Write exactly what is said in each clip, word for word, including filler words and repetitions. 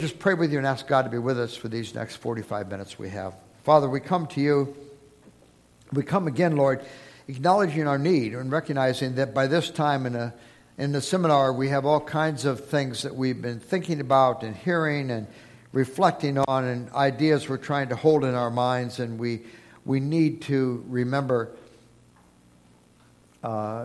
Just pray with you and ask God to be with us for these next forty-five minutes we have. Father, we come to you. We come again, Lord, acknowledging our need and recognizing that by this time in a in the seminar we have all kinds of things that we've been thinking about and hearing and reflecting on, and ideas we're trying to hold in our minds, and we we need to remember uh,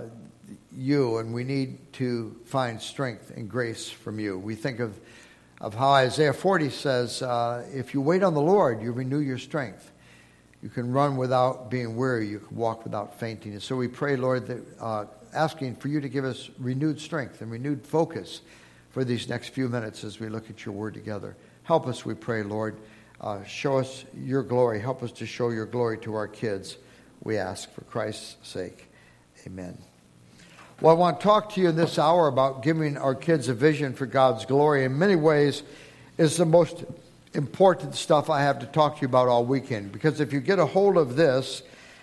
you, and we need to find strength and grace from you. We think of of how Isaiah forty says, uh, if you wait on the Lord, you renew your strength. You can run without being weary. You can walk without fainting. And so we pray, Lord, that uh, asking for you to give us renewed strength and renewed focus for these next few minutes as we look at your word together. Help us, we pray, Lord. Uh, show us your glory. Help us to show your glory to our kids, we ask, for Christ's sake. Amen. Well, I want to talk to you in this hour about giving our kids a vision for God's glory. In many ways, is the most important stuff I have to talk to you about all weekend. Because if you get a hold of this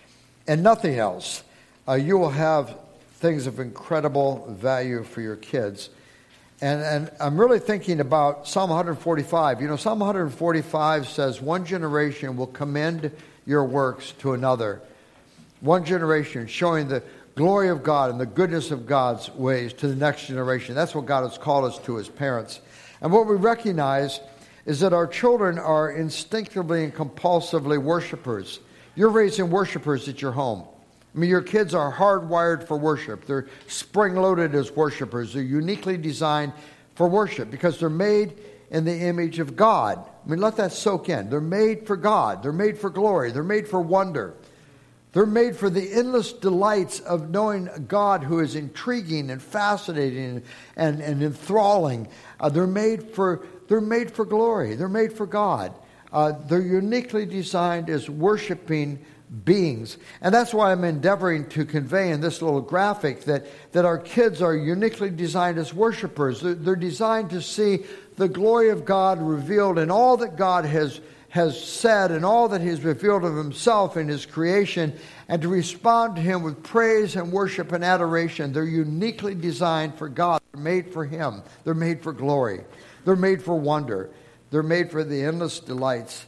and nothing else, uh, you will have things of incredible value for your kids. And, and I'm really thinking about Psalm one forty-five. You know, Psalm one forty-five says, one generation will commend your works to another. One generation showing the glory of God and the goodness of God's ways to the next generation. That's what God has called us to as parents. And what we recognize is that our children are instinctively and compulsively worshipers. You're raising worshipers at your home. I mean, your kids are hardwired for worship. They're spring-loaded as worshipers. They're uniquely designed for worship because they're made in the image of God. I mean, let that soak in. They're made for God. They're made for glory. They're made for wonder. They're made for the endless delights of knowing a God who is intriguing and fascinating and, and enthralling. Uh, they're made for they're made for glory. They're made for God. Uh, they're uniquely designed as worshiping beings. And that's why I'm endeavoring to convey in this little graphic that, that our kids are uniquely designed as worshipers. They're, they're designed to see the glory of God revealed in all that God has has said and all that He's revealed of Himself in His creation, and to respond to Him with praise and worship and adoration. They're uniquely designed for God. They're made for Him. They're made for glory. They're made for wonder. They're made for the endless delights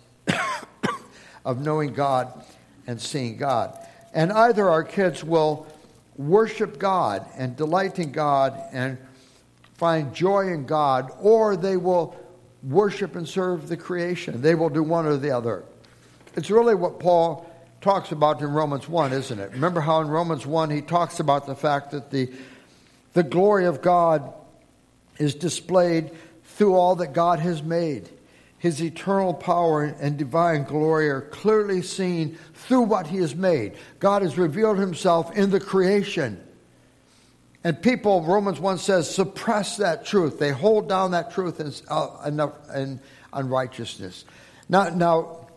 of knowing God and seeing God. And either our kids will worship God and delight in God and find joy in God, or they will worship and serve the creation. They will do one or the other. It's really what Paul talks about in Romans one, isn't it? Remember how in Romans one he talks about the fact that the, the glory of God is displayed through all that God has made. His eternal power and divine glory are clearly seen through what He has made. God has revealed Himself in the creation. And people, Romans one says, suppress that truth. They hold down that truth in, uh, in unrighteousness. Now, now,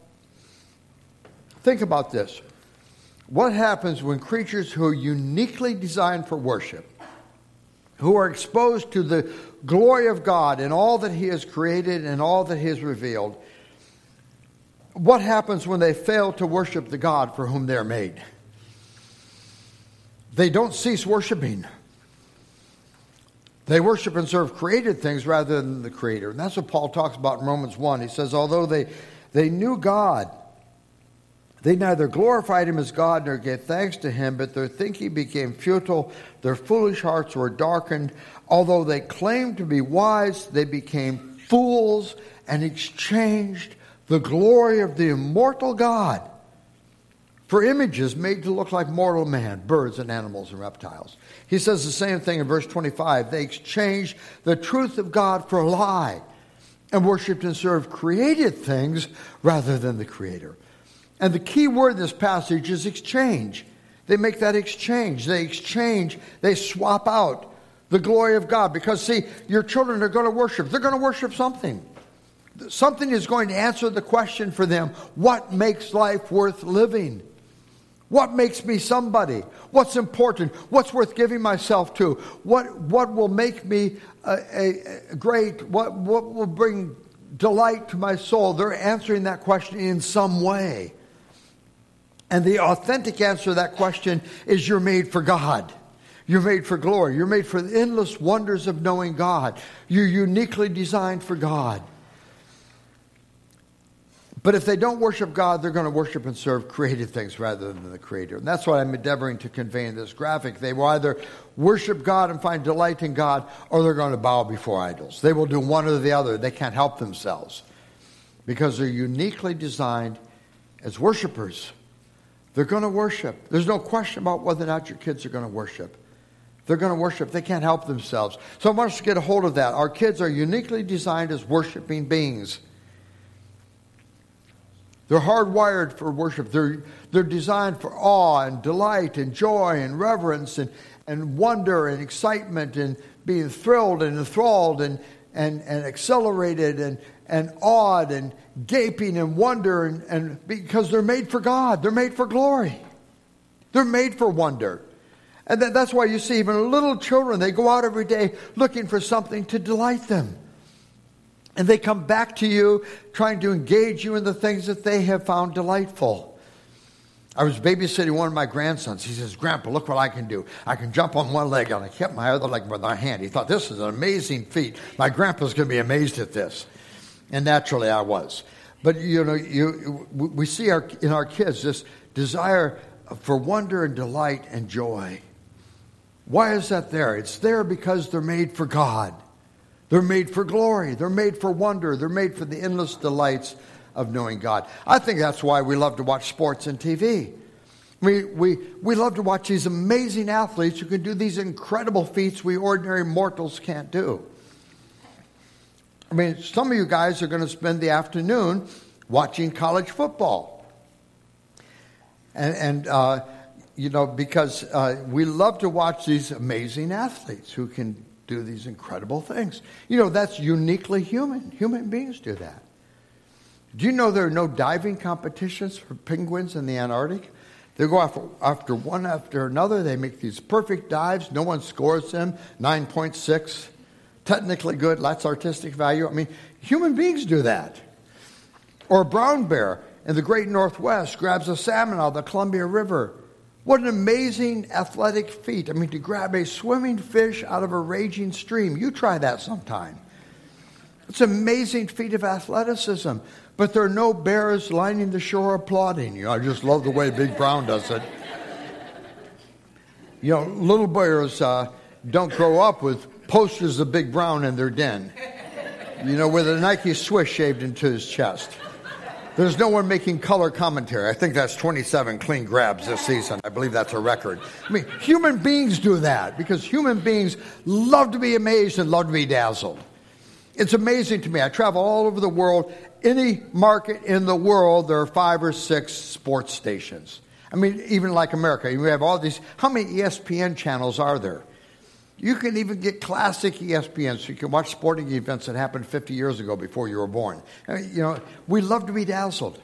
think about this. What happens when creatures who are uniquely designed for worship, who are exposed to the glory of God and all that He has created and all that He has revealed, what happens when they fail to worship the God for whom they're made? They don't cease worshiping. They worship and serve created things rather than the Creator. And that's what Paul talks about in Romans one. He says, although they, they knew God, they neither glorified Him as God nor gave thanks to Him, but their thinking became futile. Their foolish hearts were darkened. Although they claimed to be wise, they became fools and exchanged the glory of the immortal God for images made to look like mortal man, birds and animals and reptiles. He says the same thing in verse twenty-five. They exchanged the truth of God for a lie and worshipped and served created things rather than the Creator. And the key word in this passage is exchange. They make that exchange. They exchange, they swap out the glory of God. Because, see, your children are going to worship. They're going to worship something. Something is going to answer the question for them, what makes life worth living? What makes me somebody? What's important? What's worth giving myself to? What what will make me a, a, a great? What what will bring delight to my soul? They're answering that question in some way. And the authentic answer to that question is you're made for God. You're made for glory. You're made for the endless wonders of knowing God. You're uniquely designed for God. But if they don't worship God, they're going to worship and serve created things rather than the Creator. And that's what I'm endeavoring to convey in this graphic. They will either worship God and find delight in God, or they're going to bow before idols. They will do one or the other. They can't help themselves because they're uniquely designed as worshipers. They're going to worship. There's no question about whether or not your kids are going to worship. They're going to worship. They can't help themselves. So I want us to get a hold of that. Our kids are uniquely designed as worshiping beings. They're hardwired for worship. They're, they're designed for awe and delight and joy and reverence and, and wonder and excitement and being thrilled and enthralled and, and, and accelerated and, and awed and gaping and wonder and, and because they're made for God. They're made for glory. They're made for wonder. And that, that's why you see even little children, they go out every day looking for something to delight them. And they come back to you trying to engage you in the things that they have found delightful. I was babysitting one of my grandsons. He says, Grandpa, look what I can do. I can jump on one leg and I kept my other leg with my hand. He thought, this is an amazing feat. My grandpa's going to be amazed at this. And naturally I was. But, you know, you, we see our, in our kids this desire for wonder and delight and joy. Why is that there? It's there because they're made for God. They're made for glory. They're made for wonder. They're made for the endless delights of knowing God. I think that's why we love to watch sports and T V. We, we, we love to watch these amazing athletes who can do these incredible feats we ordinary mortals can't do. I mean, some of you guys are going to spend the afternoon watching college football. And, and uh, you know, because uh, we love to watch these amazing athletes who can do these incredible things. You know, that's uniquely human. Human beings do that. Do you know there are no diving competitions for penguins in the Antarctic? They go after, after one after another. They make these perfect dives. No one scores them. nine point six. Technically good. That's artistic value. I mean, human beings do that. Or a brown bear in the great Northwest grabs a salmon out of the Columbia River. What an amazing athletic feat. I mean, to grab a swimming fish out of a raging stream. You try that sometime. It's an amazing feat of athleticism. But there are no bears lining the shore applauding. You know, I just love the way Big Brown does it. You know, little bears uh, don't grow up with posters of Big Brown in their den. You know, with a Nike swish shaved into his chest. There's no one making color commentary. I think that's twenty-seven clean grabs this season. I believe that's a record. I mean, human beings do that because human beings love to be amazed and love to be dazzled. It's amazing to me. I travel all over the world. Any market in the world, there are five or six sports stations. I mean, even like America, you have all these. How many E S P N channels are there? You can even get classic E S P N, so you can watch sporting events that happened fifty years ago before you were born. I mean, you know, we love to be dazzled.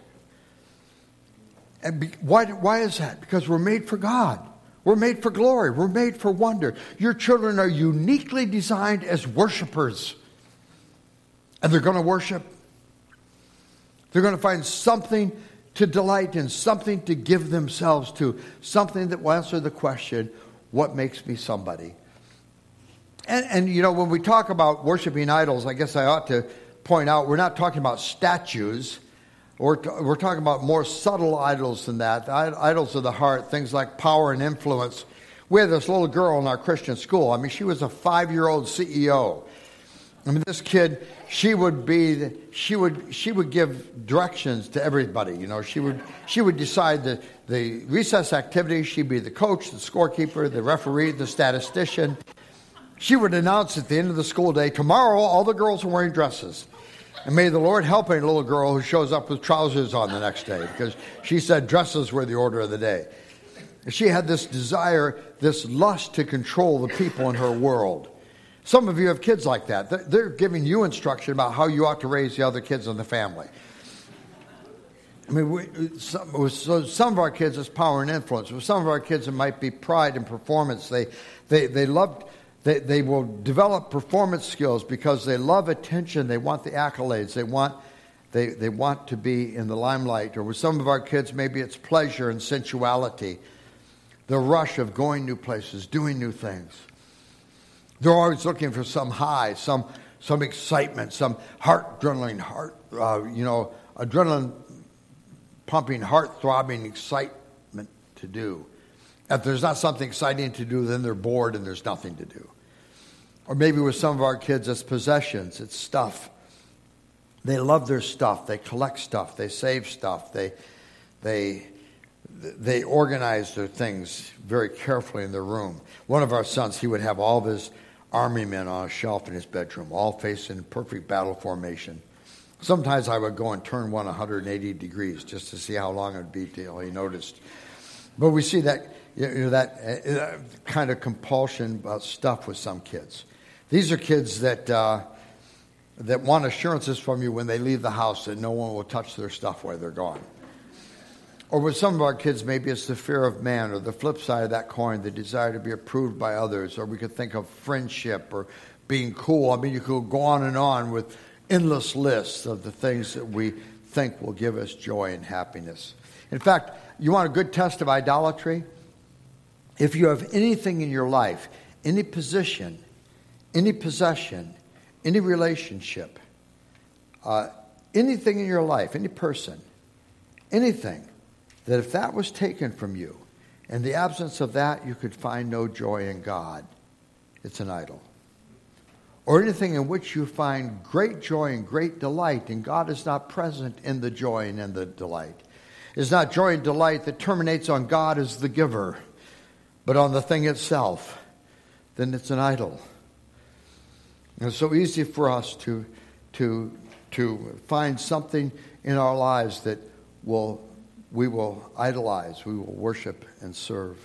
And be, why, why is that? Because we're made for God. We're made for glory. We're made for wonder. Your children are uniquely designed as worshipers. And they're going to worship. They're going to find something to delight in, something to give themselves to, something that will answer the question, what makes me somebody? And, and, you know, when we talk about worshiping idols, I guess I ought to point out, we're not talking about statues. We're, t- we're talking about more subtle idols than that, idols of the heart, things like power and influence. We had this little girl in our Christian school. I mean, she was a five-year-old C E O. I mean, this kid, she would be, the, she would she would give directions to everybody. You know, she would she would decide the, the recess activities. She'd be the coach, the scorekeeper, the referee, the statistician. She would announce at the end of the school day, tomorrow all the girls are wearing dresses. And may the Lord help a little girl who shows up with trousers on the next day, because she said dresses were the order of the day. She had this desire, this lust to control the people in her world. Some of you have kids like that. They're giving you instruction about how you ought to raise the other kids in the family. I mean, we, some, with some of our kids, it's power and influence. With some of our kids, it might be pride and performance. They, they, they love, they, they will develop performance skills because they love attention. They want the accolades. They want, they, they want to be in the limelight. Or with some of our kids, maybe it's pleasure and sensuality, the rush of going new places, doing new things. They're always looking for some high, some some excitement, some heart-adrenaline, heart, uh, you know, adrenaline pumping, heart-throbbing excitement to do. If there's not something exciting to do, then they're bored and there's nothing to do. Or maybe with some of our kids, it's possessions, it's stuff. They love their stuff. They collect stuff. They save stuff. They, they, they organize their things very carefully in their room. One of our sons, he would have all of his army men on a shelf in his bedroom, all facing perfect battle formation. Sometimes I would go and turn one one hundred eighty degrees just to see how long it would be till he noticed. But we see that, you know, that uh, kind of compulsion about stuff with some kids. These are kids that uh, that want assurances from you when they leave the house that no one will touch their stuff while they're gone. Or with some of our kids, maybe it's the fear of man, or the flip side of that coin, the desire to be approved by others. Or we could think of friendship or being cool. I mean, you could go on and on with endless lists of the things that we think will give us joy and happiness. In fact, you want a good test of idolatry? If you have anything in your life, any position, any possession, any relationship, uh, anything in your life, any person, anything, that if that was taken from you, in the absence of that, you could find no joy in God, it's an idol. Or anything in which you find great joy and great delight, and God is not present in the joy and in the delight. It's not joy and delight that terminates on God as the giver, but on the thing itself, then it's an idol. And it's so easy for us to, to, to find something in our lives that will we will idolize, we will worship and serve.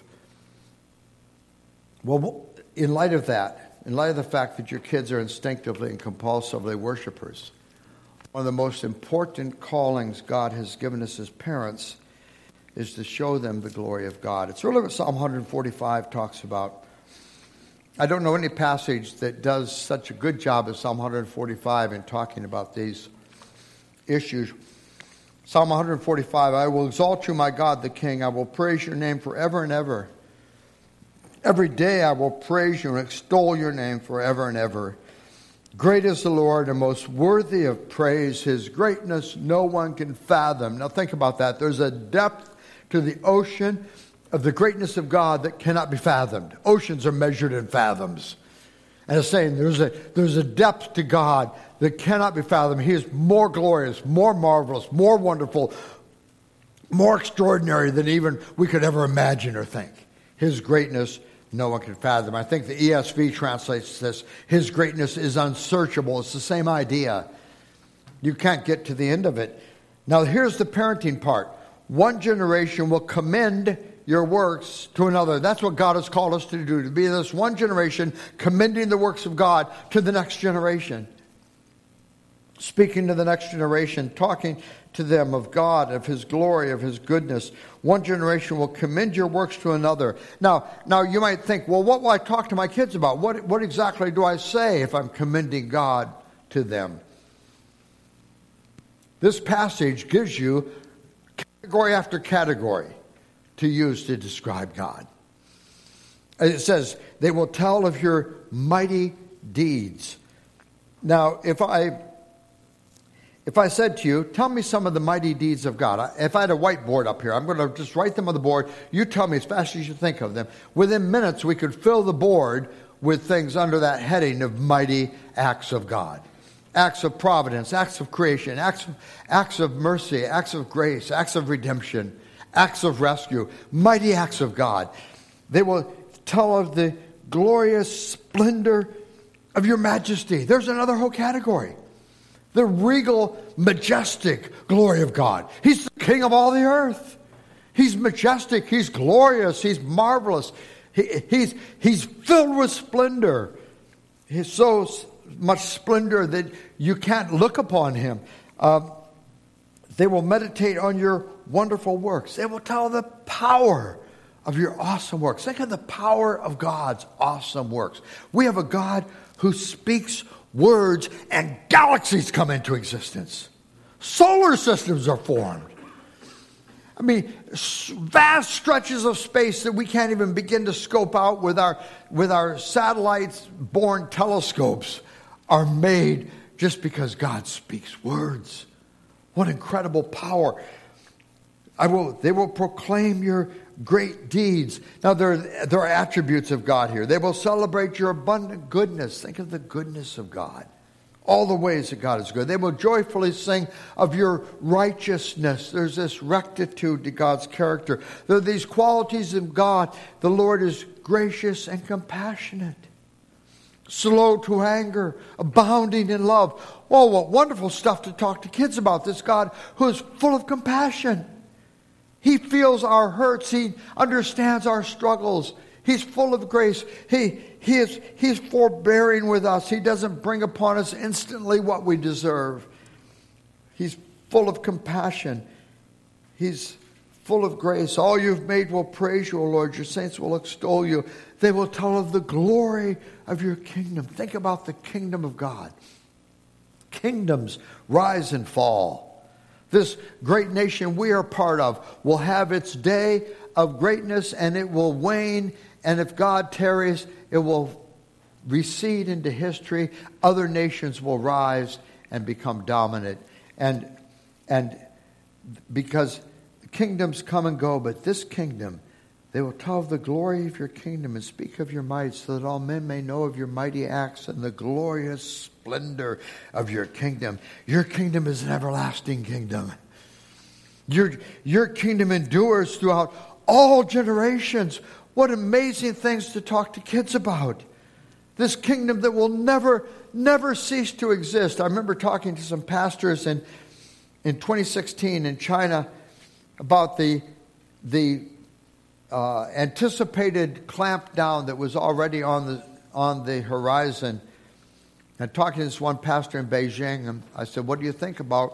Well, in light of that, in light of the fact that your kids are instinctively and compulsively worshipers, one of the most important callings God has given us as parents is to show them the glory of God. It's really what Psalm one forty-five talks about. I don't know any passage that does such a good job as Psalm one forty-five in talking about these issues. Psalm one forty-five, I will exalt you, my God, the King. I will praise your name forever and ever. Every day I will praise you and extol your name forever and ever. Great is the Lord and most worthy of praise. His greatness no one can fathom. Now think about that. There's a depth to the ocean of the greatness of God that cannot be fathomed. Oceans are measured in fathoms. And it's saying there's a, there's a depth to God that cannot be fathomed. He is more glorious, more marvelous, more wonderful, more extraordinary than even we could ever imagine or think. His greatness no one can fathom. I think the E S V translates this, his greatness is unsearchable. It's the same idea. You can't get to the end of it. Now here's the parenting part. One generation will commend your works to another. That's what God has called us to do, to be this one generation commending the works of God to the next generation. Speaking to the next generation, talking to them of God, of His glory, of His goodness. One generation will commend your works to another. Now, now you might think, well, what will I talk to my kids about? What, what exactly do I say if I'm commending God to them? This passage gives you category after category to use to describe God. It says, they will tell of your mighty deeds. Now, if I if I said to you, tell me some of the mighty deeds of God. If I had a whiteboard up here, I'm going to just write them on the board. You tell me as fast as you think of them. Within minutes, we could fill the board with things under that heading of mighty acts of God. Acts of providence, acts of creation, acts of, acts of mercy, acts of grace, acts of redemption, acts of rescue, mighty acts of God. They will tell of the glorious splendor of your majesty. There's another whole category. The regal, majestic glory of God. He's the king of all the earth. He's majestic. He's glorious. He's marvelous. He, he's, he's filled with splendor. He's so much splendor that you can't look upon him. Uh, they will meditate on your wonderful works. They will tell the power of your awesome works. Think of the power of God's awesome works. We have a God who speaks words and galaxies come into existence. Solar systems are formed. I mean, vast stretches of space that we can't even begin to scope out with our, with our satellites-born telescopes are made just because God speaks words. What incredible power. I will. They will proclaim your great deeds. Now, there, there are attributes of God here. They will celebrate your abundant goodness. Think of the goodness of God. All the ways that God is good. They will joyfully sing of your righteousness. There's this rectitude to God's character. There are these qualities of God. The Lord is gracious and compassionate, slow to anger, abounding in love. Oh, what wonderful stuff to talk to kids about. This God who is full of compassion. He feels our hurts. He understands our struggles. He's full of grace. He, he is, he's forbearing with us. He doesn't bring upon us instantly what we deserve. He's full of compassion. He's full of grace. All you've made will praise you, O Lord. Your saints will extol you. They will tell of the glory of your kingdom. Think about the kingdom of God. Kingdoms rise and fall. This great nation we are part of will have its day of greatness, and it will wane. And if God tarries, it will recede into history. Other nations will rise and become dominant. And, and because kingdoms come and go, but this kingdom, they will tell of the glory of your kingdom and speak of your might, so that all men may know of your mighty acts and the glorious splendor of your kingdom. Your kingdom is an everlasting kingdom. Your, your kingdom endures throughout all generations. What amazing things to talk to kids about. This kingdom that will never, never cease to exist. I remember talking to some pastors in, in twenty sixteen in China about the, the uh, anticipated clampdown that was already on the, on the horizon. And talking to this one pastor in Beijing, and I said, what do you think about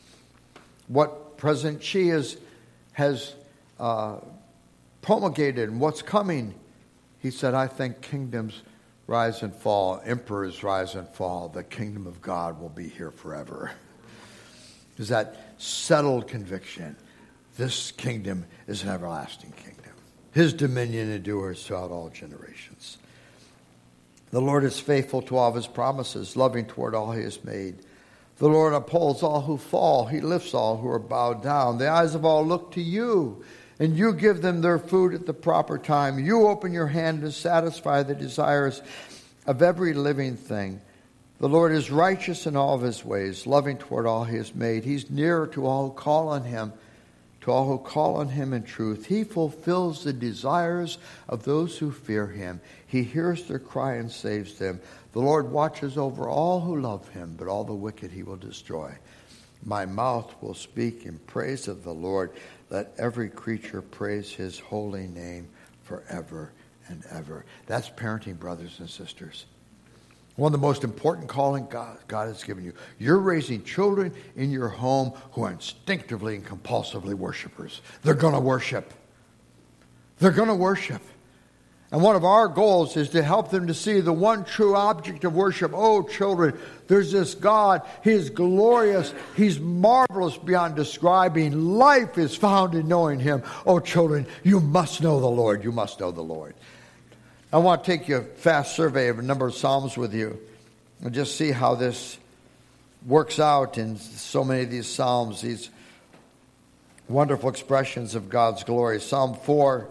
what President Xi is, has uh, promulgated and what's coming? He said, I think kingdoms rise and fall, emperors rise and fall. The kingdom of God will be here forever. Is that settled conviction? This kingdom is an everlasting kingdom. His dominion endures throughout all generations. The Lord is faithful to all of his promises, loving toward all he has made. The Lord upholds all who fall. He lifts all who are bowed down. The eyes of all look to you, and you give them their food at the proper time. You open your hand and satisfy the desires of every living thing. The Lord is righteous in all of his ways, loving toward all he has made. He's nearer to all who call on him, to all who call on him in truth. He fulfills the desires of those who fear him. He hears their cry and saves them. The Lord watches over all who love him, but all the wicked he will destroy. My mouth will speak in praise of the Lord. Let every creature praise his holy name forever and ever. That's parenting, brothers and sisters. One of the most important calling God, God has given you. You're raising children in your home who are instinctively and compulsively worshipers. They're going to worship. They're going to worship. And one of our goals is to help them to see the one true object of worship. Oh, children, there's this God. He is glorious. He's marvelous beyond describing. Life is found in knowing him. Oh, children, you must know the Lord. You must know the Lord. I want to take you a fast survey of a number of Psalms with you and just see how this works out in so many of these Psalms, these wonderful expressions of God's glory. Psalm four.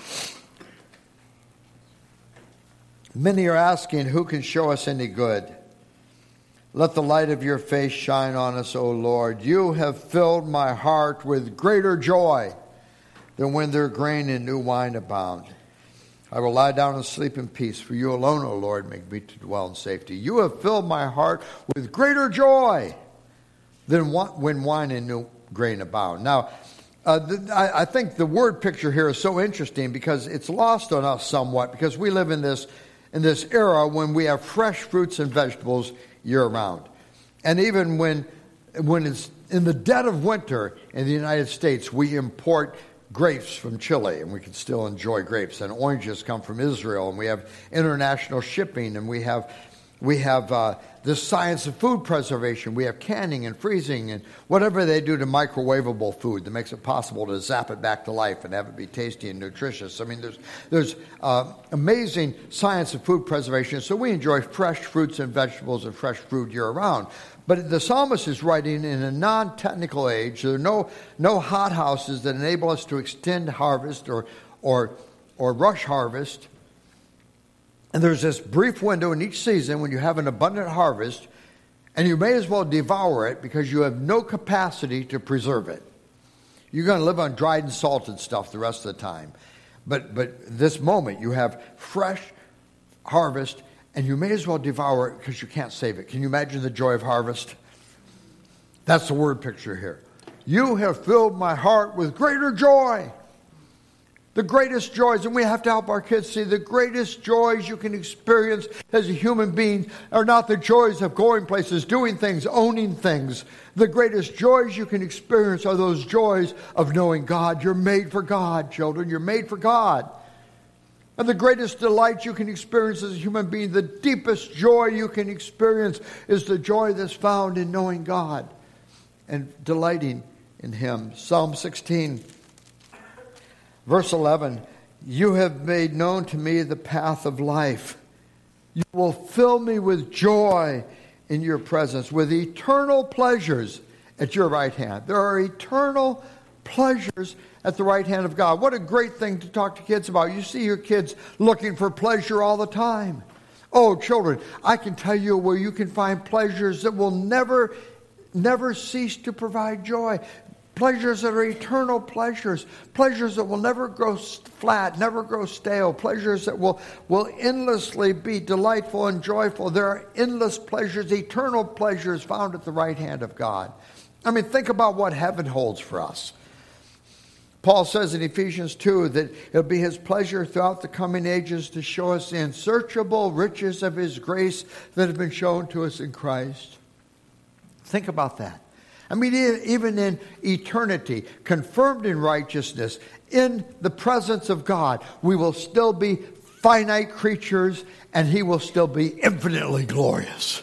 Many are asking, who can show us any good? Let the light of your face shine on us, O Lord. You have filled my heart with greater joy than when their grain and new wine abound. I will lie down and sleep in peace, for you alone, O Lord, make me to dwell in safety. You have filled my heart with greater joy than when wine and new grain abound. Now, uh, the, I, I think the word picture here is so interesting because it's lost on us somewhat, because we live in this in this era when we have fresh fruits and vegetables year-round. And even when, when it's in the dead of winter in the United States, we import grapes from Chile, and we can still enjoy grapes. And oranges come from Israel, and we have international shipping, and we have We have uh, the science of food preservation. We have canning and freezing and whatever they do to microwavable food that makes it possible to zap it back to life and have it be tasty and nutritious. I mean, there's there's uh, amazing science of food preservation. So we enjoy fresh fruits and vegetables and fresh food year-round. But the psalmist is writing in a non-technical age. There are no no hothouses that enable us to extend harvest or or or rush harvest. And there's this brief window in each season when you have an abundant harvest, and you may as well devour it because you have no capacity to preserve it. You're going to live on dried and salted stuff the rest of the time. But but this moment, you have fresh harvest, and you may as well devour it because you can't save it. Can you imagine the joy of harvest? That's the word picture here. You have filled my heart with greater joy. The greatest joys, and we have to help our kids see the greatest joys you can experience as a human being are not the joys of going places, doing things, owning things. The greatest joys you can experience are those joys of knowing God. You're made for God, children. You're made for God. And the greatest delight you can experience as a human being, the deepest joy you can experience is the joy that's found in knowing God and delighting in Him. Psalm sixteen. Verse eleven, you have made known to me the path of life. You will fill me with joy in your presence, with eternal pleasures at your right hand. There are eternal pleasures at the right hand of God. What a great thing to talk to kids about. You see your kids looking for pleasure all the time. Oh, children, I can tell you where you can find pleasures that will never, never cease to provide joy. Pleasures that are eternal pleasures. Pleasures that will never grow flat, never grow stale. Pleasures that will, will endlessly be delightful and joyful. There are endless pleasures, eternal pleasures found at the right hand of God. I mean, think about what heaven holds for us. Paul says in Ephesians two that it'll be His pleasure throughout the coming ages to show us the unsearchable riches of His grace that have been shown to us in Christ. Think about that. I mean, even in eternity, confirmed in righteousness, in the presence of God, we will still be finite creatures, and He will still be infinitely glorious.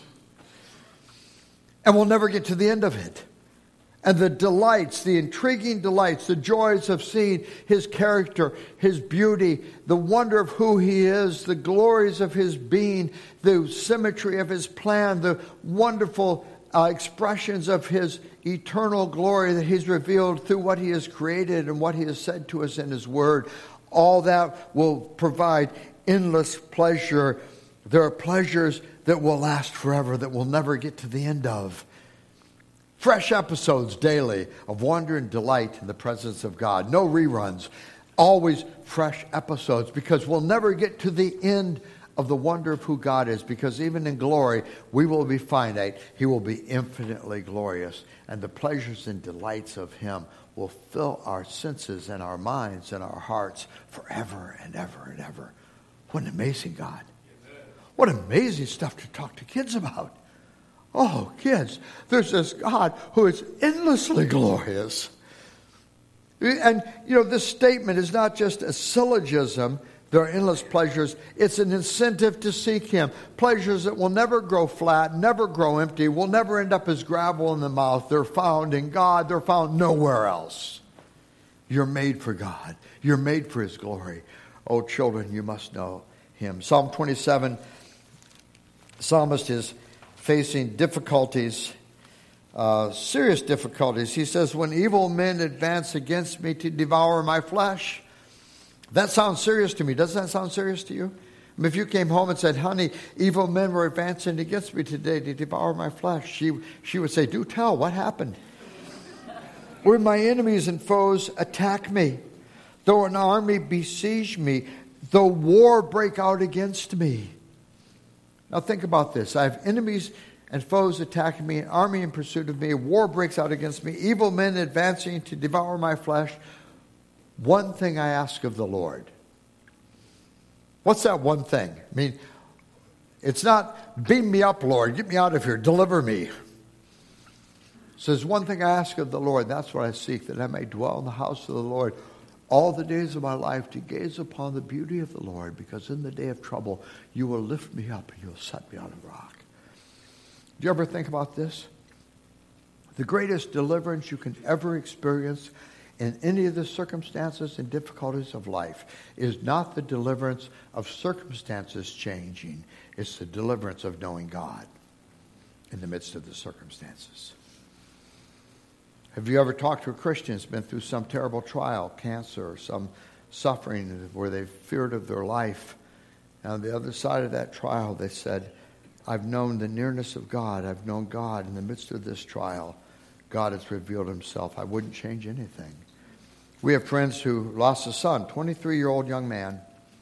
And we'll never get to the end of it. And the delights, the intriguing delights, the joys of seeing His character, His beauty, the wonder of who He is, the glories of His being, the symmetry of His plan, the wonderful Uh, expressions of His eternal glory that He's revealed through what He has created and what He has said to us in His Word. All that will provide endless pleasure. There are pleasures that will last forever, that we'll never get to the end of. Fresh episodes daily of wonder and delight in the presence of God. No reruns. Always fresh episodes, because we'll never get to the end of the wonder of who God is, because even in glory, we will be finite. He will be infinitely glorious. And the pleasures and delights of Him will fill our senses and our minds and our hearts forever and ever and ever. What an amazing God. What amazing stuff to talk to kids about. Oh, kids, there's this God who is endlessly glorious. And, you know, this statement is not just a syllogism. There are endless pleasures. It's an incentive to seek Him. Pleasures that will never grow flat, never grow empty, will never end up as gravel in the mouth. They're found in God. They're found nowhere else. You're made for God. You're made for His glory. Oh, children, you must know Him. Psalm twenty-seven, the psalmist is facing difficulties, uh, serious difficulties. He says, when evil men advance against me to devour my flesh. That sounds serious to me. Doesn't that sound serious to you? I mean, if you came home and said, honey, evil men were advancing against me today to devour my flesh, she, she would say, do tell, what happened? When my enemies and foes attack me, though an army besiege me, though war break out against me. Now think about this. I have enemies and foes attacking me, an army in pursuit of me, war breaks out against me, evil men advancing to devour my flesh. One thing I ask of the Lord. What's that one thing? I mean, it's not, beam me up, Lord, get me out of here, deliver me. It says, one thing I ask of the Lord, that's what I seek, that I may dwell in the house of the Lord all the days of my life to gaze upon the beauty of the Lord, because in the day of trouble you will lift me up and you'll set me on a rock. Do you ever think about this? The greatest deliverance you can ever experience in any of the circumstances and difficulties of life is not the deliverance of circumstances changing. It's the deliverance of knowing God in the midst of the circumstances. Have you ever talked to a Christian who's been through some terrible trial, cancer, or some suffering where they've feared of their life? And on the other side of that trial, they said, I've known the nearness of God. I've known God in the midst of this trial. God has revealed himself. I wouldn't change anything. We have friends who lost a son, twenty-three-year-old young man,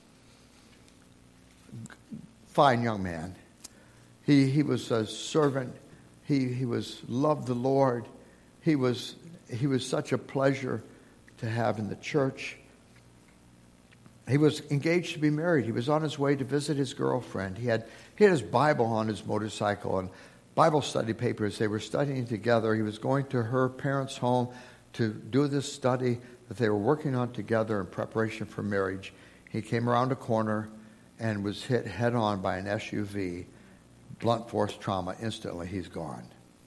fine young man. He he was a servant. He he was loved the Lord. He was he was such a pleasure to have in the church. He was engaged to be married. He was on his way to visit his girlfriend. He had he had his Bible on his motorcycle and Bible study papers. They were studying together. He was going to her parents' home to do this study that they were working on together in preparation for marriage. He came around a corner and was hit head-on by an S U V. Blunt force trauma. Instantly, he's gone.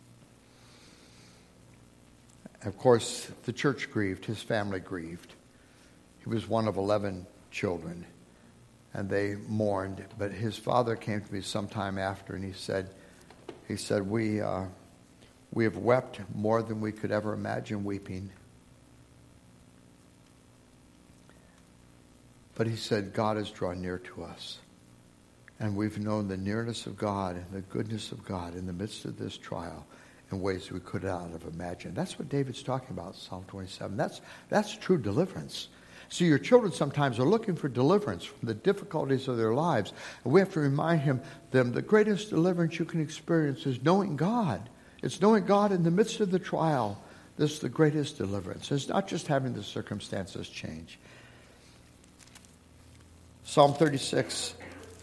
Of course, the church grieved. His family grieved. He was one of eleven children, and they mourned. But his father came to me sometime after, and he said, he said, we, uh, we have wept more than we could ever imagine weeping. But he said, God has drawn near to us. And we've known the nearness of God and the goodness of God in the midst of this trial in ways we could not have imagined. That's what David's talking about, Psalm twenty-seven. That's, that's true deliverance. See, your children sometimes are looking for deliverance from the difficulties of their lives. And we have to remind him, them the greatest deliverance you can experience is knowing God. It's knowing God in the midst of the trial. This is the greatest deliverance. It's not just having the circumstances change. Psalm thirty-six.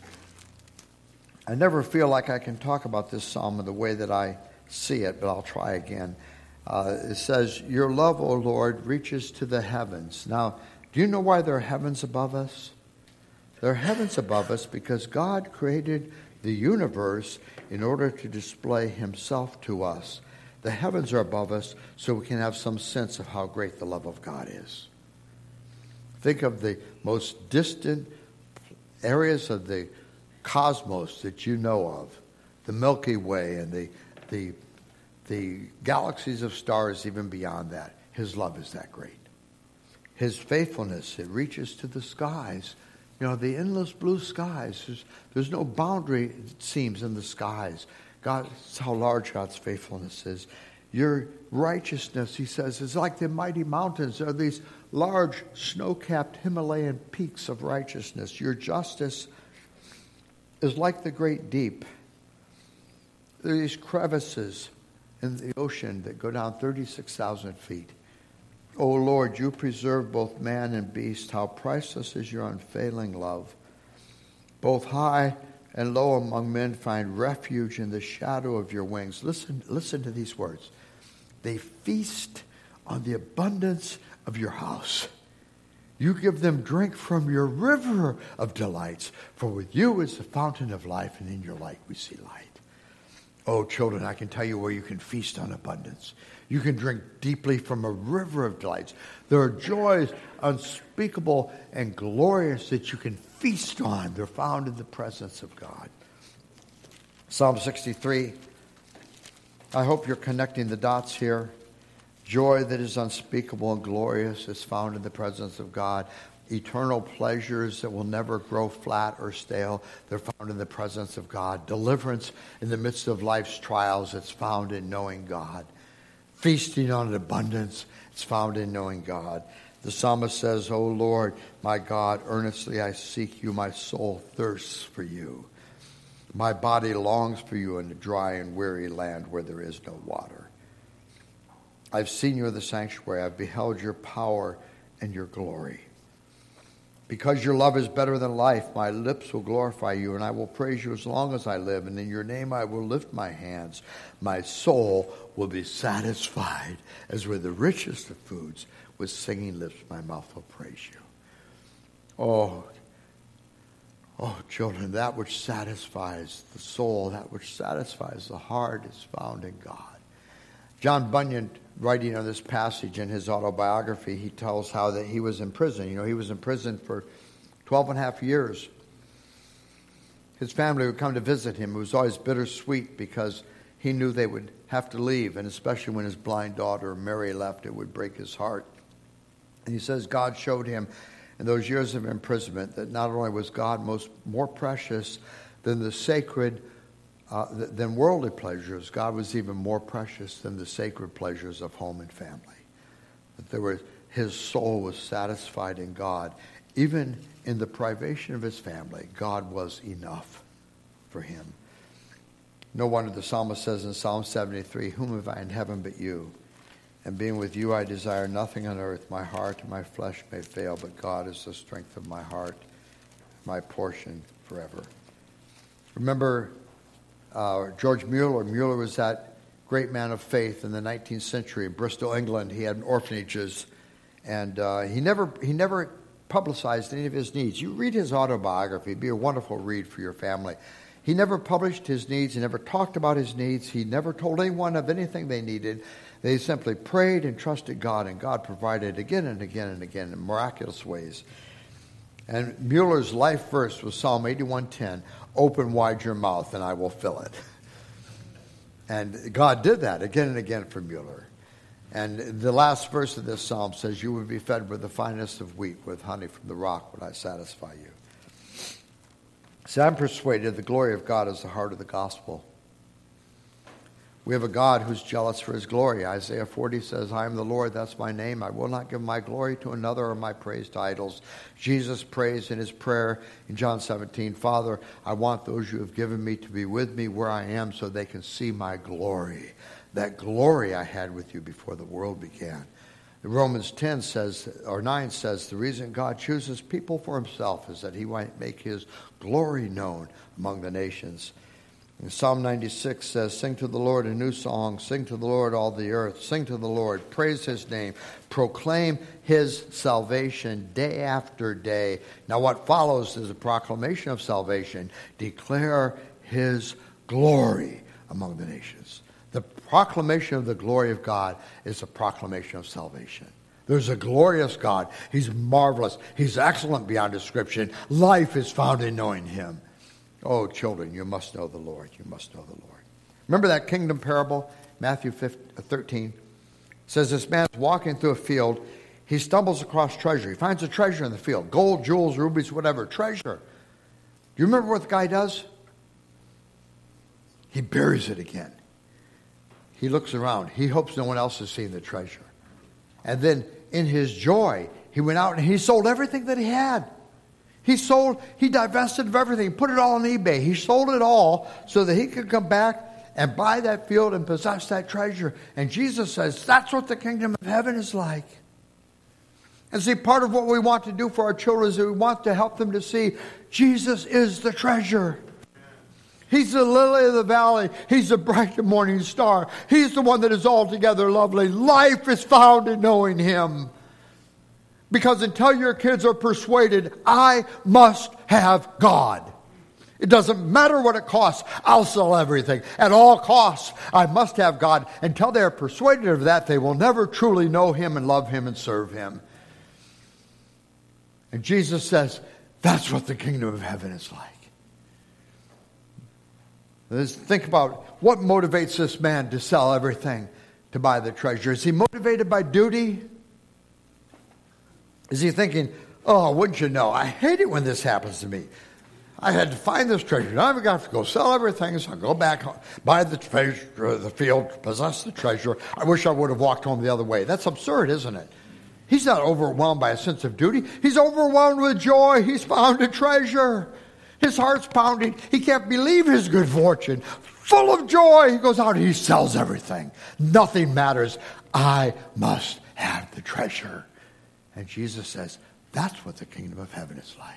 I never feel like I can talk about this psalm in the way that I see it, but I'll try again. Uh, it says, your love, O Lord, reaches to the heavens. Now, do you know why there are heavens above us? There are heavens above us because God created the universe in order to display himself to us. The heavens are above us so we can have some sense of how great the love of God is. Think of the most distant areas of the cosmos that you know of, the Milky Way and the the the galaxies of stars even beyond that. His love is that great. His faithfulness, it reaches to the skies. You know, the endless blue skies. There's, there's no boundary, it seems, in the skies. God, that's how large God's faithfulness is. Your righteousness, he says, is like the mighty mountains. There are these large snow-capped Himalayan peaks of righteousness. Your justice is like the great deep. There are these crevices in the ocean that go down thirty-six thousand feet. O Lord, you preserve both man and beast. How priceless is your unfailing love. Both high and low among men find refuge in the shadow of your wings. Listen, listen to these words. They feast on the abundance of your house. You give them drink from your river of delights. For with you is the fountain of life, and in your light we see light. Oh, children, I can tell you where you can feast on abundance. You can drink deeply from a river of delights. There are joys unspeakable and glorious that you can feast on. They're found in the presence of God. Psalm sixty-three. I hope you're connecting the dots here. Joy that is unspeakable and glorious is found in the presence of God. Eternal pleasures that will never grow flat or stale, they're found in the presence of God. Deliverance in the midst of life's trials, it's found in knowing God. Feasting on abundance, it's found in knowing God. The psalmist says, O Lord, my God, earnestly I seek you. My soul thirsts for you. My body longs for you in a dry and weary land where there is no water. I've seen you in the sanctuary. I've beheld your power and your glory. Because your love is better than life, my lips will glorify you, and I will praise you as long as I live. And in your name I will lift my hands. My soul will be satisfied as with the richest of foods. With singing lips, my mouth will praise you. Oh, oh, children, that which satisfies the soul, that which satisfies the heart is found in God. John Bunyan, writing on this passage in his autobiography, he tells how that he was in prison. You know, he was in prison for twelve and a half years. His family would come to visit him. It was always bittersweet because he knew they would have to leave, and especially when his blind daughter Mary left, it would break his heart. And he says God showed him in those years of imprisonment that not only was God most more precious than the sacred Uh, than worldly pleasures, God was even more precious than the sacred pleasures of home and family. That there were, his soul was satisfied in God. Even in the privation of his family, God was enough for him. No wonder the psalmist says in Psalm seventy-three, whom have I in heaven but you? And being with you, I desire nothing on earth. My heart and my flesh may fail, but God is the strength of my heart, my portion forever. Remember Uh, George Mueller. Mueller was that great man of faith in the nineteenth century in Bristol, England. He had orphanages, and uh, he never he never publicized any of his needs. You read his autobiography; it'd be a wonderful read for your family. He never published his needs. He never talked about his needs. He never told anyone of anything they needed. They simply prayed and trusted God, and God provided again and again and again in miraculous ways. And Mueller's life verse was Psalm eighty-one ten. Open wide your mouth and I will fill it. And God did that again and again for Mueller. And the last verse of this psalm says, you will be fed with the finest of wheat, with honey from the rock would I satisfy you. So I'm persuaded the glory of God is the heart of the gospel. We have a God who's jealous for his glory. Isaiah forty says, I am the Lord, that's my name. I will not give my glory to another or my praise to idols. Jesus prays in his prayer in John seventeen, Father, I want those you have given me to be with me where I am so they can see my glory. That glory I had with you before the world began. Romans ten says, or nine says, the reason God chooses people for himself is that he might make his glory known among the nations. And Psalm ninety-six says, sing to the Lord a new song, sing to the Lord all the earth, sing to the Lord, praise his name, proclaim his salvation day after day. Now what follows is a proclamation of salvation. Declare his glory among the nations. The proclamation of the glory of God is a proclamation of salvation. There's a glorious God. He's marvelous. He's excellent beyond description. Life is found in knowing him. Oh, children, you must know the Lord. You must know the Lord. Remember that kingdom parable, Matthew thirteen? It says this man's walking through a field. He stumbles across treasure. He finds a treasure in the field. Gold, jewels, rubies, whatever. Treasure. Do you remember what the guy does? He buries it again. He looks around. He hopes no one else has seen the treasure. And then in his joy, he went out and he sold everything that he had. He sold, he divested of everything, put it all on eBay. He sold it all so that he could come back and buy that field and possess that treasure. And Jesus says, that's what the kingdom of heaven is like. And see, part of what we want to do for our children is that we want to help them to see Jesus is the treasure. He's the lily of the valley. He's the bright morning star. He's the one that is altogether lovely. Life is found in knowing him. Because until your kids are persuaded, I must have God. It doesn't matter what it costs. I'll sell everything. At all costs, I must have God. Until they are persuaded of that, they will never truly know him and love him and serve him. And Jesus says, that's what the kingdom of heaven is like. Let's think about what motivates this man to sell everything to buy the treasure. Is he motivated by duty? Is he thinking, oh, wouldn't you know, I hate it when this happens to me. I had to find this treasure. Now I've got to go sell everything, so I'll go back, buy the treasure, the field, possess the treasure. I wish I would have walked home the other way. That's absurd, isn't it? He's not overwhelmed by a sense of duty. He's overwhelmed with joy. He's found a treasure. His heart's pounding. He can't believe his good fortune. Full of joy, he goes out and he sells everything. Nothing matters. I must have the treasure. And Jesus says, That's what the kingdom of heaven is like.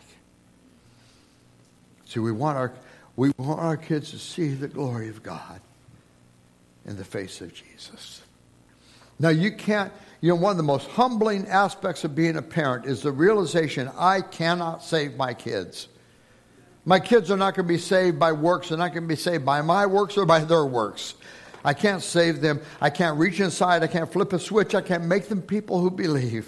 See, we want our we want our kids to see the glory of God in the face of Jesus. Now, you can't, you know, one of the most humbling aspects of being a parent is the realization I cannot save my kids. My kids are not going to be saved by works. They're not going to be saved by my works or by their works. I can't save them. I can't reach inside. I can't flip a switch. I can't make them people who believe.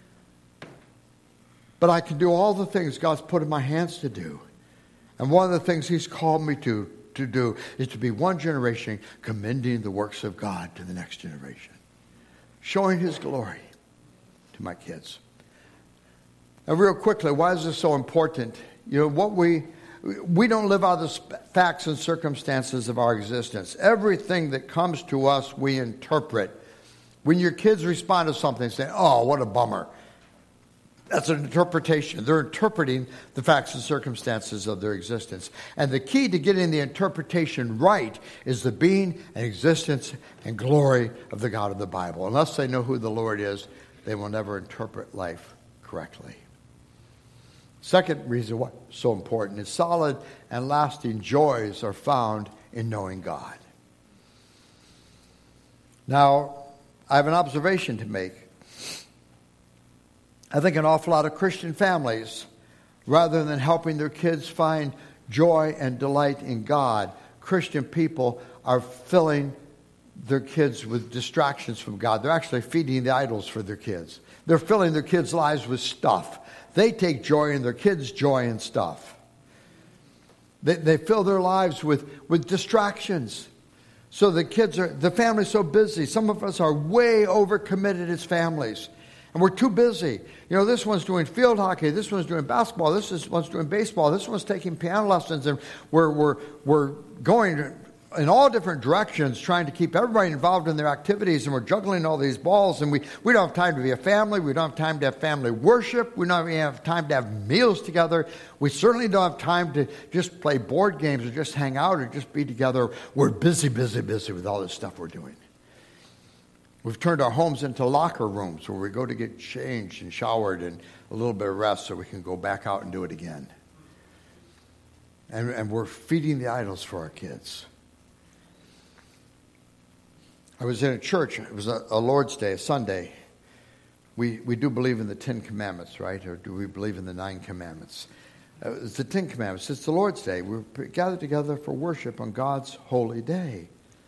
But I can do all the things God's put in my hands to do. And one of the things he's called me to, to do is to be one generation commending the works of God to the next generation. Showing his glory to my kids. And real quickly, why is this so important? You know, what we... We don't live out the facts and circumstances of our existence. Everything that comes to us, we interpret. When your kids respond to something, they say, oh, what a bummer. That's an interpretation. They're interpreting the facts and circumstances of their existence. And the key to getting the interpretation right is the being and existence and glory of the God of the Bible. Unless they know who the Lord is, they will never interpret life correctly. Second reason why it's so important is solid and lasting joys are found in knowing God. Now, I have an observation to make. I think an awful lot of Christian families, rather than helping their kids find joy and delight in God, Christian people are filling their kids with distractions from God. They're actually feeding the idols for their kids. They're filling their kids' lives with stuff. They take joy in their kids' joy and stuff. They, they fill their lives with, with distractions. So the kids are, the family's so busy. Some of us are way overcommitted as families. And we're too busy. You know, this one's doing field hockey. This one's doing basketball. This is, one's doing baseball. This one's taking piano lessons. And we're, we're, we're going in all different directions, trying to keep everybody involved in their activities, and we're juggling all these balls, and we, we don't have time to be a family. We don't have time to have family worship. We don't even have time to have meals together. We certainly don't have time to just play board games or just hang out or just be together. We're busy, busy, busy with all this stuff we're doing. We've turned our homes into locker rooms where we go to get changed and showered and a little bit of rest so we can go back out and do it again. And, and we're feeding the idols for our kids. I was in a church. It was a, a Lord's Day, a Sunday. We we do believe in the Ten Commandments, right? Or do we believe in the Nine Commandments? Uh, it's the Ten Commandments. It's the Lord's Day. We're gathered together for worship on God's holy day.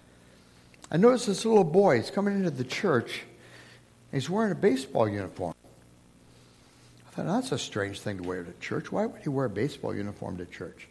I noticed this little boy. He's coming into the church. And he's wearing a baseball uniform. I thought, that's a strange thing to wear to church. Why would he wear a baseball uniform to church?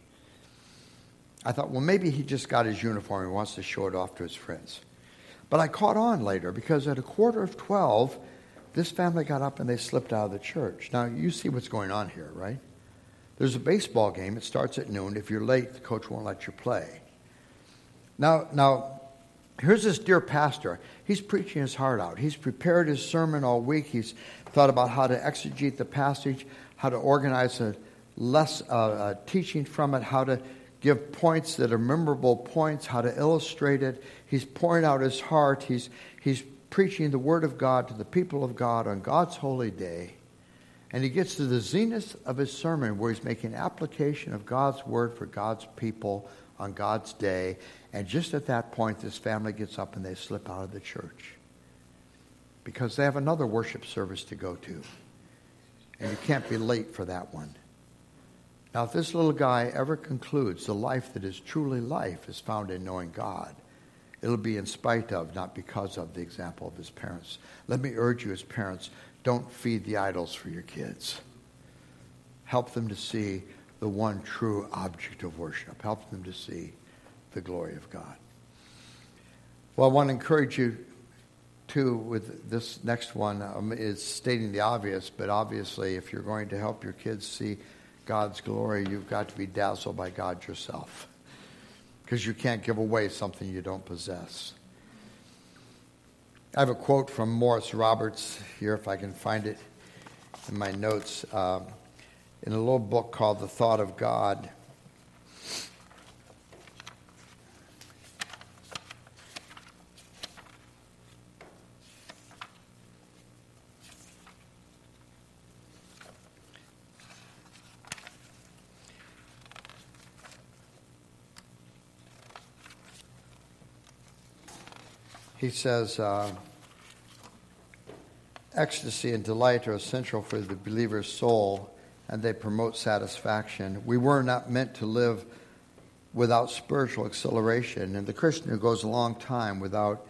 I thought, well, maybe he just got his uniform and wants to show it off to his friends. But I caught on later because at a quarter of twelve, this family got up and they slipped out of the church. Now, you see what's going on here, right? There's a baseball game. It starts at noon. If you're late, the coach won't let you play. Now, now, here's this dear pastor. He's preaching his heart out. He's prepared his sermon all week. He's thought about how to exegete the passage, how to organize a less uh, a teaching from it, how to give points that are memorable points, how to illustrate it. He's pouring out his heart. He's, he's preaching the Word of God to the people of God on God's holy day. And he gets to the zenith of his sermon where he's making application of God's Word for God's people on God's day. And just at that point, this family gets up and they slip out of the church because they have another worship service to go to. And you can't be late for that one. Now, if this little guy ever concludes the life that is truly life is found in knowing God, it'll be in spite of, not because of, the example of his parents. Let me urge you as parents, don't feed the idols for your kids. Help them to see the one true object of worship. Help them to see the glory of God. Well, I want to encourage you, too, with this next one, um, is stating the obvious, but obviously if you're going to help your kids see God's glory, you've got to be dazzled by God yourself. Because you can't give away something you don't possess. I have a quote from Morris Roberts here, if I can find it in my notes, uh, in a little book called The Thought of God. he says, uh, ecstasy and delight are essential for the believer's soul, and they promote satisfaction. We were not meant to live without spiritual exhilaration, and the Christian who goes a long time without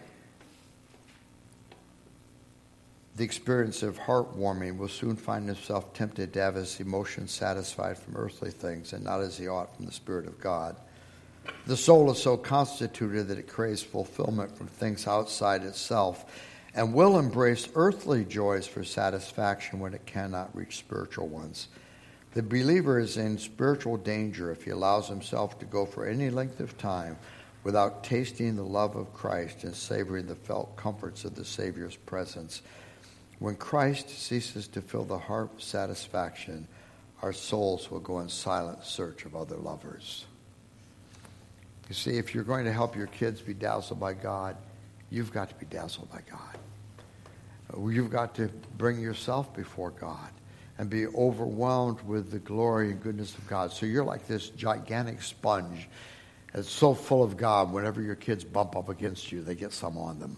the experience of heartwarming will soon find himself tempted to have his emotions satisfied from earthly things and not as he ought from the Spirit of God. The soul is so constituted that it craves fulfillment from things outside itself and will embrace earthly joys for satisfaction when it cannot reach spiritual ones. The believer is in spiritual danger if he allows himself to go for any length of time without tasting the love of Christ and savoring the felt comforts of the Savior's presence. When Christ ceases to fill the heart with satisfaction, our souls will go in silent search of other lovers. You see, if you're going to help your kids be dazzled by God, you've got to be dazzled by God. You've got to bring yourself before God and be overwhelmed with the glory and goodness of God. So you're like this gigantic sponge that's so full of God, whenever your kids bump up against you, they get some on them.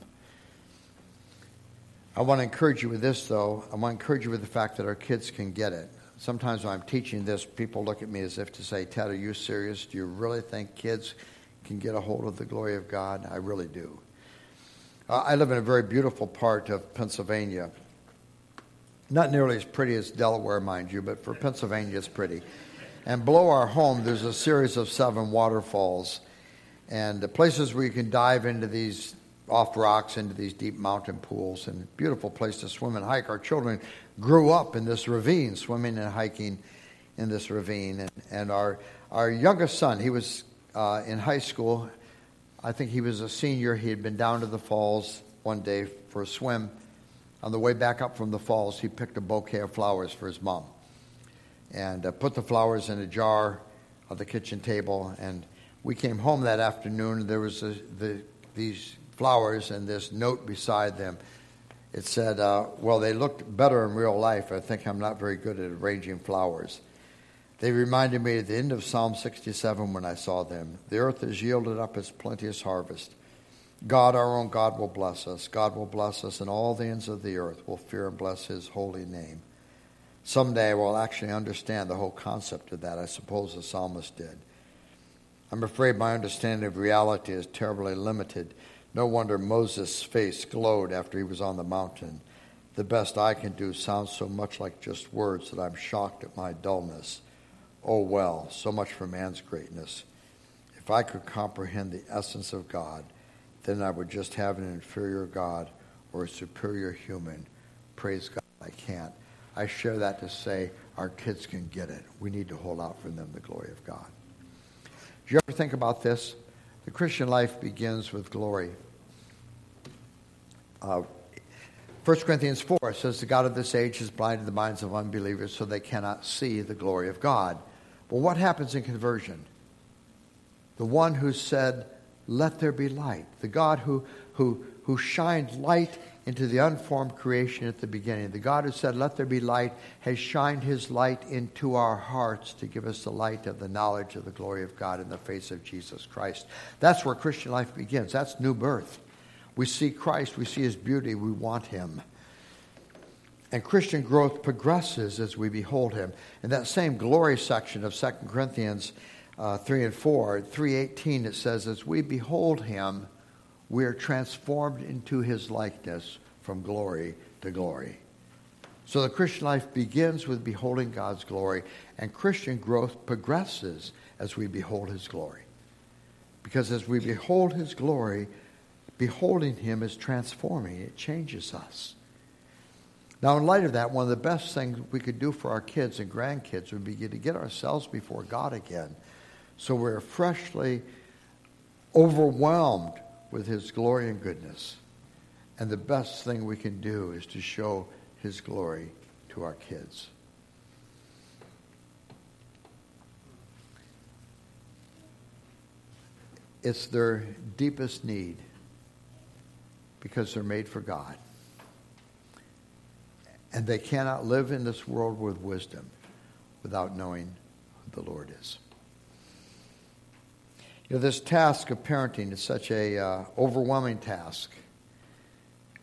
I want to encourage you with this, though. I want to encourage you with the fact that our kids can get it. Sometimes when I'm teaching this, people look at me as if to say, Ted, are you serious? Do you really think kids can get a hold of the glory of God? I really do. Uh, I live in a very beautiful part of Pennsylvania. Not nearly as pretty as Delaware, mind you, but for Pennsylvania it's pretty. And below our home, there's a series of seven waterfalls. And the places where you can dive into these off rocks into these deep mountain pools, and beautiful place to swim and hike. Our children grew up in this ravine, swimming and hiking in this ravine. And, and our our youngest son, he was uh, in high school. I think he was a senior. He had been down to the falls one day for a swim. On the way back up from the falls, he picked a bouquet of flowers for his mom and uh, put the flowers in a jar on the kitchen table. And we came home that afternoon. There was a, the these flowers and this note beside them. It said, uh, well, they looked better in real life. I think I'm not very good at arranging flowers. They reminded me at the end of Psalm sixty-seven when I saw them. The earth has yielded up its plenteous harvest. God, our own God, will bless us. God will bless us, and all the ends of the earth will fear and bless his holy name. Someday we'll actually understand the whole concept of that. I suppose the psalmist did. I'm afraid my understanding of reality is terribly limited. No wonder Moses' face glowed after he was on the mountain. The best I can do sounds so much like just words that I'm shocked at my dullness. Oh well, so much for man's greatness. If I could comprehend the essence of God, then I would just have an inferior God or a superior human. Praise God, I can't. I share that to say our kids can get it. We need to hold out for them the glory of God. Do you ever think about this? The Christian life begins with glory. Uh, First Corinthians four says, the God of this age has blinded the minds of unbelievers so they cannot see the glory of God. Well, what happens in conversion? The one who said, let there be light. The God who, who, who shined light into the unformed creation at the beginning. The God who said, let there be light, has shined his light into our hearts to give us the light of the knowledge of the glory of God in the face of Jesus Christ. That's where Christian life begins. That's new birth. We see Christ, we see his beauty, we want him. And Christian growth progresses as we behold him. In that same glory section of Second Corinthians uh, three and four, three eighteen, it says, as we behold him, we are transformed into his likeness from glory to glory. So the Christian life begins with beholding God's glory, and Christian growth progresses as we behold his glory. Because as we behold his glory, beholding him is transforming. It changes us. Now, in light of that, one of the best things we could do for our kids and grandkids would be to get ourselves before God again, so we're freshly overwhelmed with his glory and goodness. And the best thing we can do is to show his glory to our kids. It's their deepest need, because they're made for God. And they cannot live in this world with wisdom without knowing who the Lord is. You know, this task of parenting is such a uh, overwhelming task.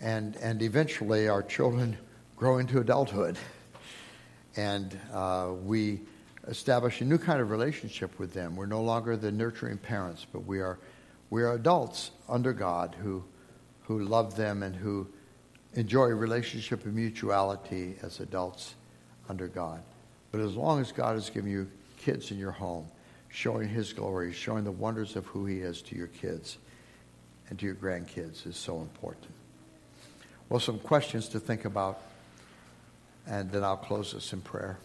and and eventually our children grow into adulthood, and uh, we establish a new kind of relationship with them. We're no longer the nurturing parents, but we are we are adults under God who who love them and who enjoy a relationship of mutuality as adults under God. But as long as God has given you kids in your home, showing his glory, showing the wonders of who he is to your kids and to your grandkids is so important. Well, some questions to think about, and then I'll close this in prayer.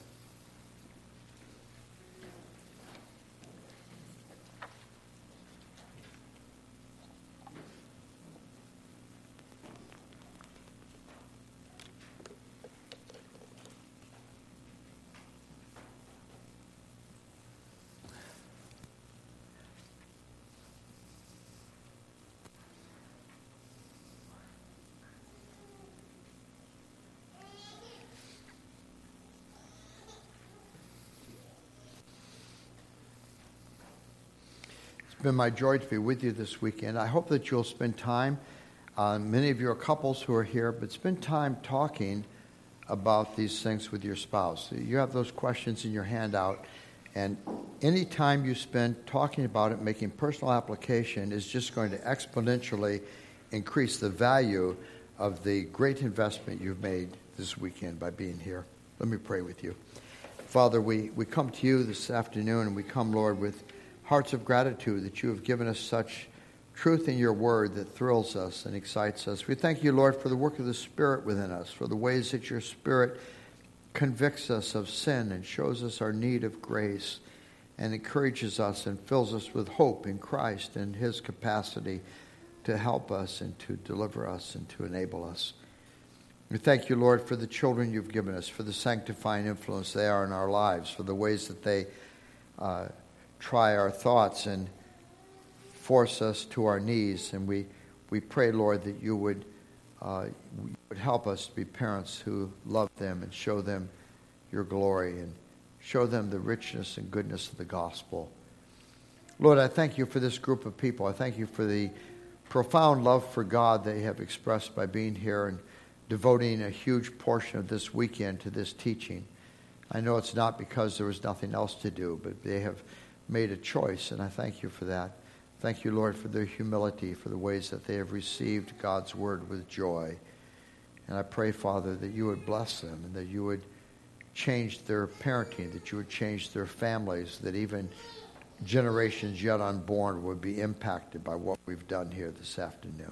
It's been my joy to be with you this weekend. I hope that you'll spend time, uh, many of you are couples who are here, but spend time talking about these things with your spouse. You have those questions in your handout, and any time you spend talking about it, making personal application, is just going to exponentially increase the value of the great investment you've made this weekend by being here. Let me pray with you. Father, we, we come to you this afternoon, and we come, Lord, with hearts of gratitude that you have given us such truth in your word that thrills us and excites us. We thank you, Lord, for the work of the Spirit within us, for the ways that your Spirit convicts us of sin and shows us our need of grace and encourages us and fills us with hope in Christ and his capacity to help us and to deliver us and to enable us. We thank you, Lord, for the children you've given us, for the sanctifying influence they are in our lives, for the ways that they uh, try our thoughts and force us to our knees. And we, we pray, Lord, that you would, uh, would help us to be parents who love them and show them your glory and show them the richness and goodness of the gospel. Lord, I thank you for this group of people. I thank you for the profound love for God they have expressed by being here and devoting a huge portion of this weekend to this teaching. I know it's not because there was nothing else to do, but they have made a choice, and I thank you for that. Thank you, Lord, for their humility, for the ways that they have received God's word with joy. And I pray, Father, that you would bless them and that you would change their parenting, that you would change their families, that even generations yet unborn would be impacted by what we've done here this afternoon.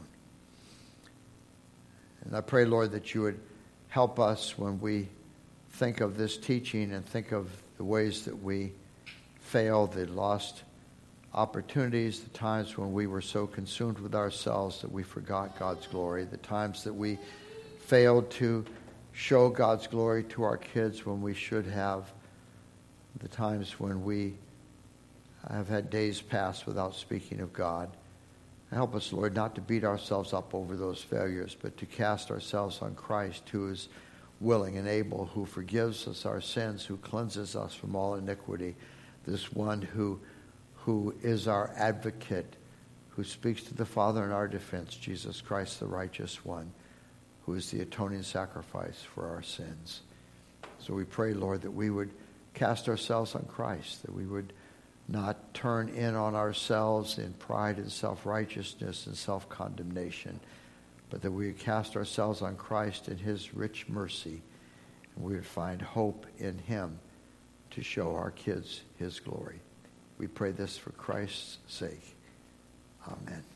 And I pray, Lord, that you would help us when we think of this teaching and think of the ways that we failed, the lost opportunities, the times when we were so consumed with ourselves that we forgot God's glory, the times that we failed to show God's glory to our kids when we should have, the times when we have had days pass without speaking of God. Help us, Lord, not to beat ourselves up over those failures, but to cast ourselves on Christ, who is willing and able, who forgives us our sins, who cleanses us from all iniquity, this one who who is our advocate, who speaks to the Father in our defense, Jesus Christ, the righteous one, who is the atoning sacrifice for our sins. So we pray, Lord, that we would cast ourselves on Christ, that we would not turn in on ourselves in pride and self-righteousness and self-condemnation, but that we would cast ourselves on Christ in his rich mercy, and we would find hope in him to show our kids his glory. We pray this for Christ's sake. Amen.